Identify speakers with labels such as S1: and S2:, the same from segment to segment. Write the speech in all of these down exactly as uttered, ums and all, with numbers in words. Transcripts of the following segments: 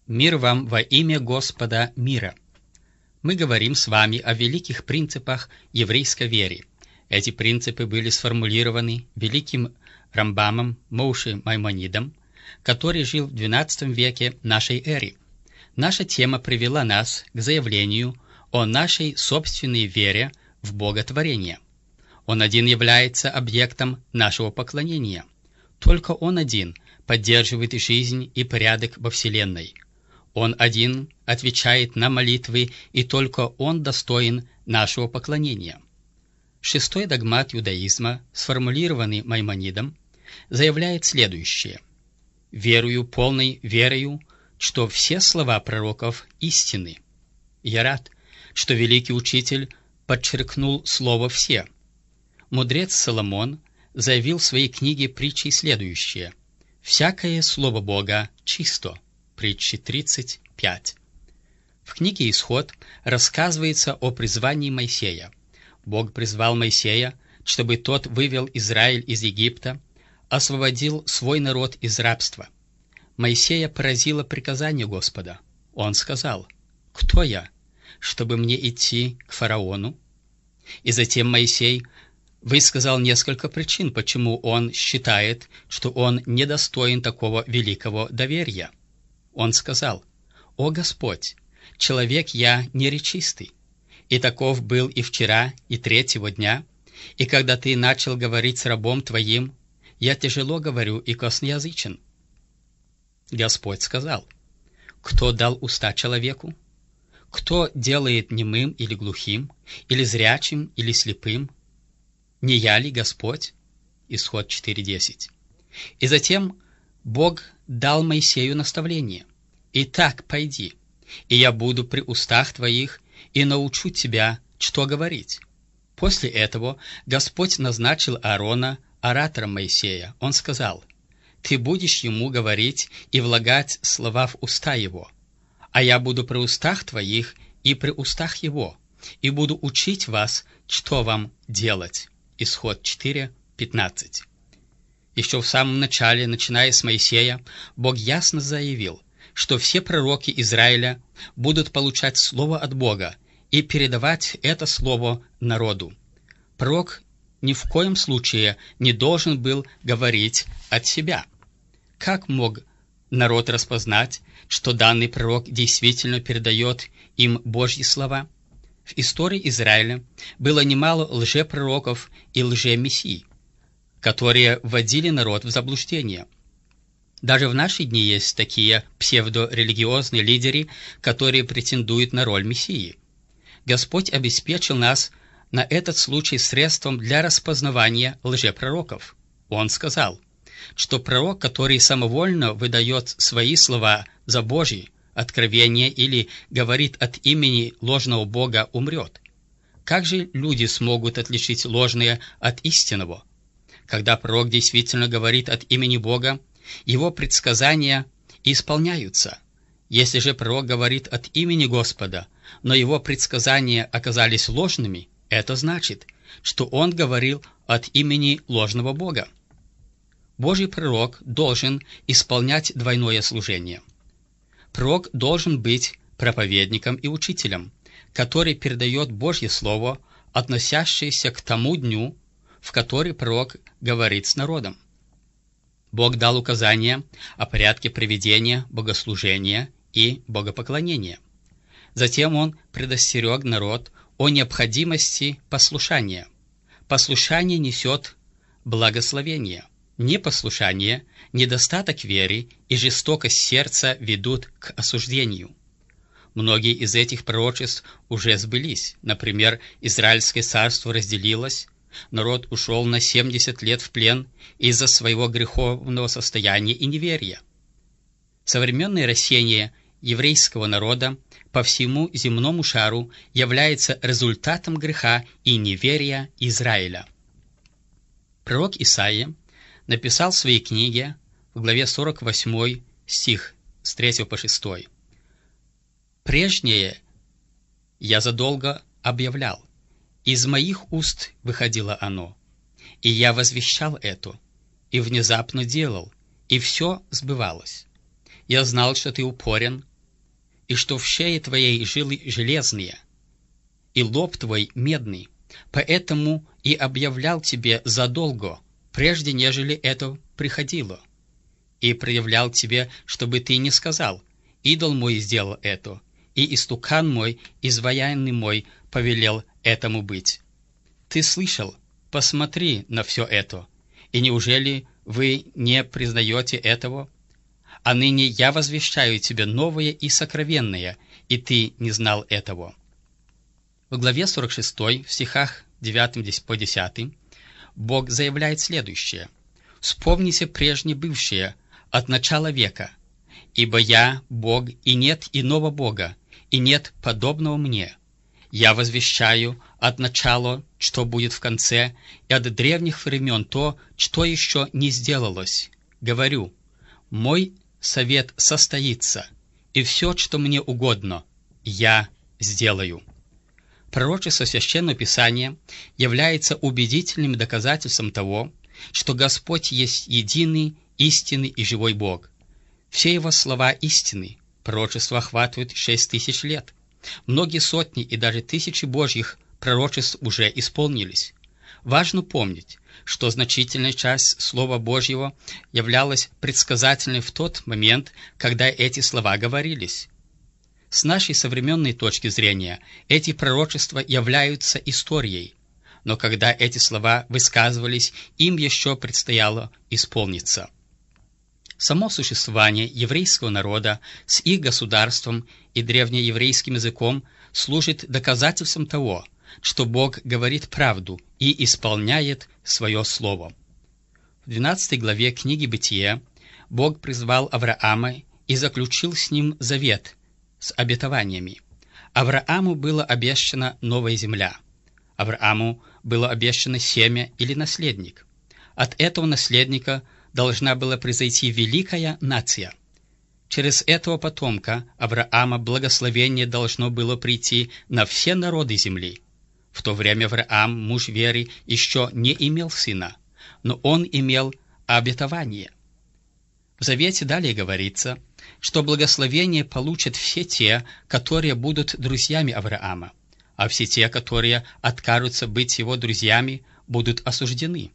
S1: Мир вам во имя Господа мира. Мы говорим с вами о великих принципах еврейской веры. Эти принципы были сформулированы великим Рамбамом Моше Маймонидом, который жил в двенадцатом веке нашей эры. Наша тема привела нас к заявлению о нашей собственной вере в Боготворение. Он один является объектом нашего поклонения. Только Он один поддерживает жизнь и порядок во Вселенной. Он один отвечает на молитвы, и только Он достоин нашего поклонения. Шестой догмат иудаизма, сформулированный Маймонидом, заявляет следующее. «Верую полной верою, что все слова пророков истинны». Я рад, что великий учитель подчеркнул слово «все». Мудрец Соломон заявил в своей книге притчи следующее. «Всякое слово Бога чисто». Притчи тридцать пять. В книге «Исход» рассказывается о призвании Моисея. Бог призвал Моисея, чтобы тот вывел Израиль из Египта, освободил свой народ из рабства. Моисея поразило приказание Господа. Он сказал: «Кто я, чтобы мне идти к фараону?» И затем Моисей высказал несколько причин, почему он считает, что он недостоин такого великого доверия. Он сказал: «О Господь, человек я неречистый, и таков был и вчера, и третьего дня, и когда Ты начал говорить с рабом Твоим, я тяжело говорю и косноязычен». Господь сказал: «Кто дал уста человеку? Кто делает немым или глухим, или зрячим, или слепым? Не я ли Господь?» Исход четыре десять. И затем Бог дал Моисею наставление: «Итак, пойди, и я буду при устах твоих, и научу тебя, что говорить». После этого Господь назначил Аарона оратором Моисея. Он сказал: «Ты будешь ему говорить и влагать слова в уста его, а я буду при устах твоих и при устах его, и буду учить вас, что вам делать». Исход четыре пятнадцать. Еще в самом начале, начиная с Моисея, Бог ясно заявил, что все пророки Израиля будут получать слово от Бога и передавать это слово народу. Пророк ни в коем случае не должен был говорить от себя. Как мог народ распознать, что данный пророк действительно передает им Божьи слова? В истории Израиля было немало лжепророков и лжемессий, которые вводили народ в заблуждение. Даже в наши дни есть такие псевдорелигиозные лидеры, которые претендуют на роль Мессии. Господь обеспечил нас на этот случай средством для распознавания лжепророков. Он сказал, что пророк, который самовольно выдает свои слова за Божьи откровение или говорит от имени ложного Бога, умрет. Как же люди смогут отличить ложное от истинного? Когда пророк действительно говорит от имени Бога, его предсказания исполняются. Если же пророк говорит от имени Господа, но его предсказания оказались ложными, это значит, что он говорил от имени ложного Бога. Божий пророк должен исполнять двойное служение. Пророк должен быть проповедником и учителем, который передает Божье Слово, относящееся к тому дню, в который пророк говорит с народом. Бог дал указания о порядке проведения богослужения и богопоклонения. Затем Он предостерег народ о необходимости послушания. Послушание несет благословение. Непослушание, недостаток веры и жестокость сердца ведут к осуждению. Многие из этих пророчеств уже сбылись. Например, Израильское царство разделилось, народ ушел на семьдесят лет в плен из-за своего греховного состояния и неверия. Современное рассеяние еврейского народа по всему земному шару является результатом греха и неверия Израиля. Пророк Исаия написал в своей книге в главе сорок восьмой стих с третьего по шестой. «Прежнее я задолго объявлял, из моих уст выходило оно, и я возвещал это, и внезапно делал, и все сбывалось. Я знал, что ты упорен, и что в шее твоей жилы железные, и лоб твой медный, поэтому и объявлял тебе задолго, прежде нежели это приходило, и проявлял тебе, чтобы ты не сказал: идол мой сделал это, и истукан мой, изваянный мой, повелел этому быть. Ты слышал, посмотри на все это, и неужели вы не признаете этого? А ныне я возвещаю тебе новое и сокровенное, и ты не знал этого». В главе сорок шесть, в стихах девятом по десятый, Бог заявляет следующее: «Вспомните прежнее бывшее от начала века, ибо я Бог, и нет иного Бога, и нет подобного мне. Я возвещаю от начала, что будет в конце, и от древних времен то, что еще не сделалось. Говорю, мой совет состоится, и все, что мне угодно, я сделаю». Пророчество Священного Писания является убедительным доказательством того, что Господь есть единый, истинный и живой Бог. Все Его слова истины. Пророчества охватывают шесть тысяч лет. Многие сотни и даже тысячи Божьих пророчеств уже исполнились. Важно помнить, что значительная часть Слова Божьего являлась предсказательной в тот момент, когда эти слова говорились. С нашей современной точки зрения эти пророчества являются историей, но когда эти слова высказывались, им еще предстояло исполниться. Само существование еврейского народа с их государством и древнееврейским языком служит доказательством того, что Бог говорит правду и исполняет свое слово. В двенадцатой главе книги Бытия Бог призвал Авраама и заключил с ним завет с обетованиями. Аврааму было обещана новая земля. Аврааму было обещано семя или наследник. От этого наследника должна была произойти великая нация. Через этого потомка Авраама благословение должно было прийти на все народы земли. В то время Авраам, муж веры, еще не имел сына, но он имел обетование. В Завете далее говорится, что благословение получат все те, которые будут друзьями Авраама, а все те, которые откажутся быть его друзьями, будут осуждены.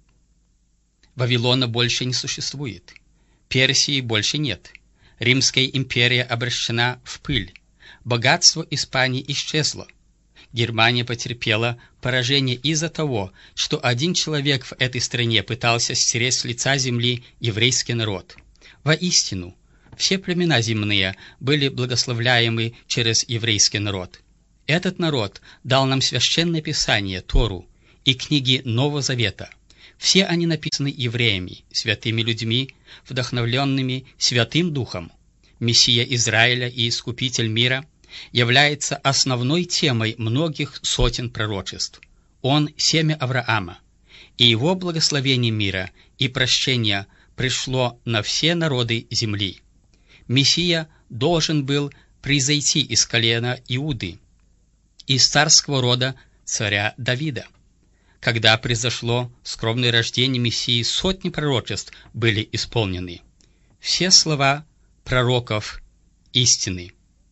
S1: Вавилона больше не существует, Персии больше нет, Римская империя обращена в пыль, богатство Испании исчезло, Германия потерпела поражение из-за того, что один человек в этой стране пытался стереть с лица земли еврейский народ. Воистину, все племена земные были благословляемы через еврейский народ. Этот народ дал нам священное писание, Тору, и книги Нового Завета. Все они написаны евреями, святыми людьми, вдохновленными Святым Духом. Мессия Израиля и Искупитель мира является основной темой многих сотен пророчеств. Он – семя Авраама, и его благословение мира и прощения пришло на все народы земли. Мессия должен был произойти из колена Иуды, из царского рода царя Давида. Когда произошло скромное рождение Мессии, сотни пророчеств были исполнены. Все слова пророков истины.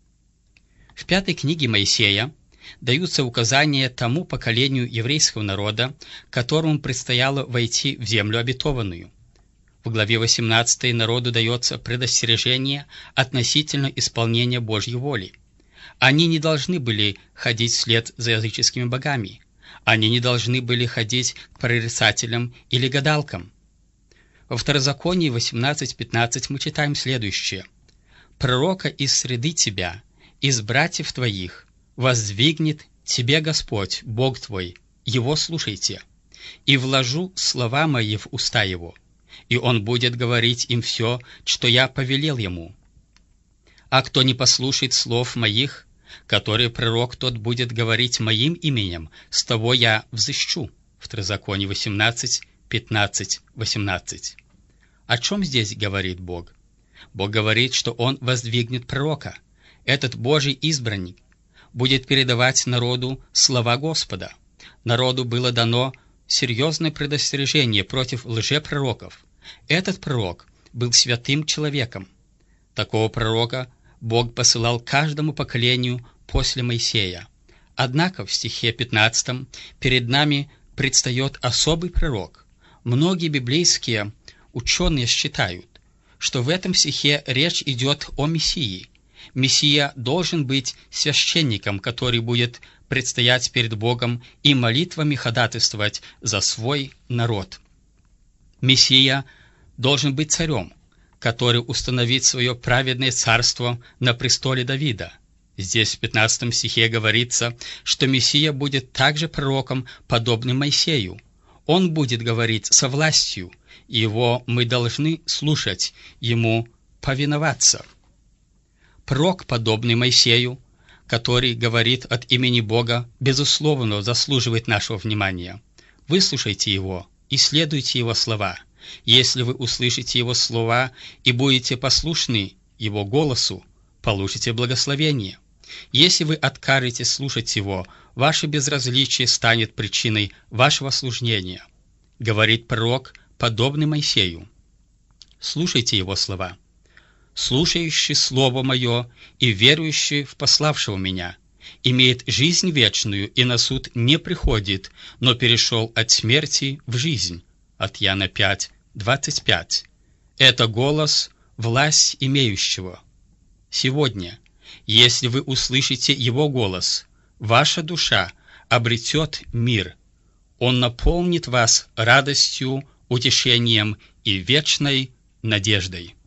S1: В пятой книге Моисея даются указания тому поколению еврейского народа, которому предстояло войти в землю обетованную. В главе восемнадцатой народу дается предостережение относительно исполнения Божьей воли. Они не должны были ходить вслед за языческими богами. Они не должны были ходить к прорицателям или гадалкам. Во Второзаконии восемнадцать пятнадцать мы читаем следующее: «Пророка из среды тебя, из братьев твоих, воздвигнет тебе Господь, Бог твой, его слушайте, и вложу слова мои в уста его, и он будет говорить им все, что я повелел ему. А кто не послушает слов моих, которые пророк тот будет говорить моим именем, с того я взыщу». Второзаконие восемнадцать пятнадцать восемнадцать. О чем здесь говорит Бог? Бог говорит, что Он воздвигнет пророка. Этот Божий избранник будет передавать народу слова Господа. Народу было дано серьезное предостережение против лжепророков. Этот пророк был святым человеком. Такого пророка Бог посылал каждому поколению после Моисея. Однако в стихе пятнадцатом перед нами предстает особый пророк. Многие библейские ученые считают, что в этом стихе речь идет о Мессии. Мессия должен быть священником, который будет предстоять перед Богом и молитвами ходатайствовать за свой народ. Мессия должен быть царем, который установит свое праведное царство на престоле Давида. Здесь в пятнадцатом стихе говорится, что Мессия будет также пророком, подобным Моисею. Он будет говорить со властью, и его мы должны слушать, ему повиноваться. Пророк, подобный Моисею, который говорит от имени Бога, безусловно заслуживает нашего внимания. Выслушайте его и следуйте его слова. Если вы услышите его слова и будете послушны его голосу, получите благословение. Если вы откажетесь слушать его, ваше безразличие станет причиной вашего служения. Говорит пророк, подобный Моисею. Слушайте его слова. «Слушающий слово мое и верующий в пославшего меня имеет жизнь вечную и на суд не приходит, но перешел от смерти в жизнь». От Иоанна пять, двадцать пять. Это голос, власть имеющего. Сегодня, если вы услышите его голос, ваша душа обретет мир. Он наполнит вас радостью, утешением и вечной надеждой.